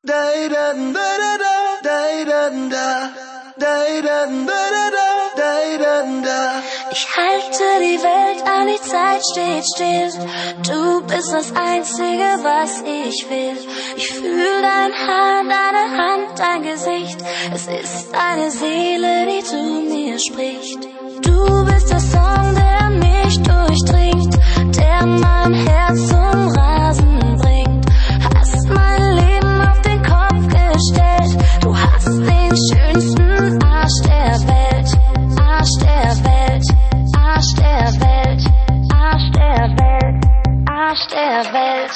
Ich halte die Welt an, die Zeit steht still. Du bist das Einzige, was ich will. Ich fühl dein Haar, deine Hand, dein Gesicht. Es ist deine Seele, die zu mir spricht. Du bist der Song, der mich durchdringt, der mein Herz zum Rasen bringt. Hast mein Leben auf den Kopf gestellt. Du hast den schönsten Arsch der Welt. Arsch der Welt, Arsch der Welt, Arsch der Welt, Arsch der Welt.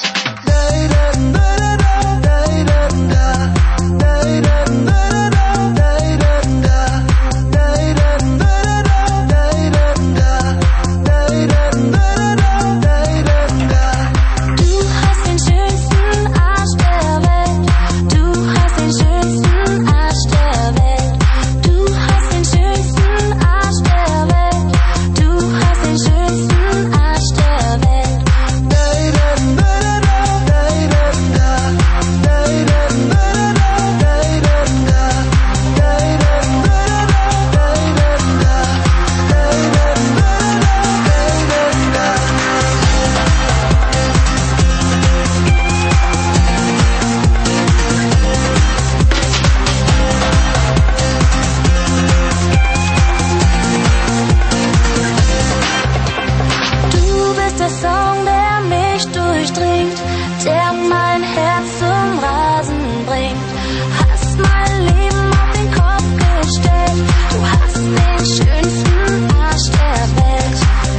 Der mein Herz zum Rasen bringt. Hast mein Leben auf den Kopf gestellt. Du hast den schönsten Arsch der Welt.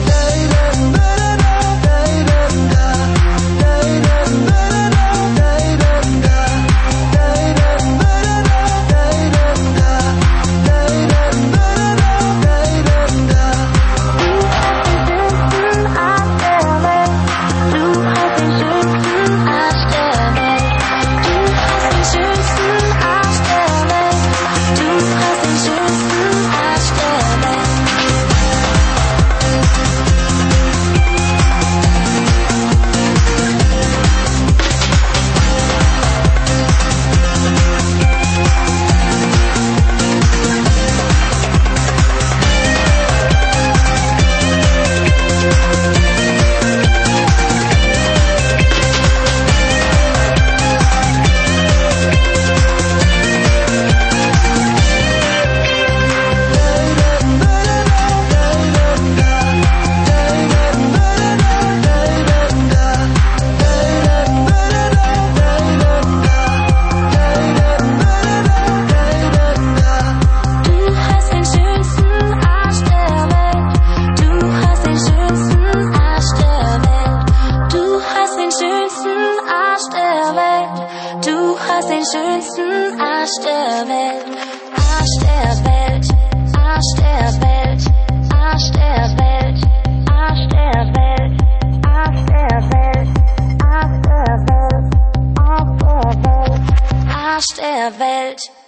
Du hast den schönsten Arsch der Welt. Arsch der Welt, Arsch der Welt, Arsch der Welt, Arsch der Welt, Arsch der Welt, Arsch der Welt, Arsch der Welt, Arsch der Welt.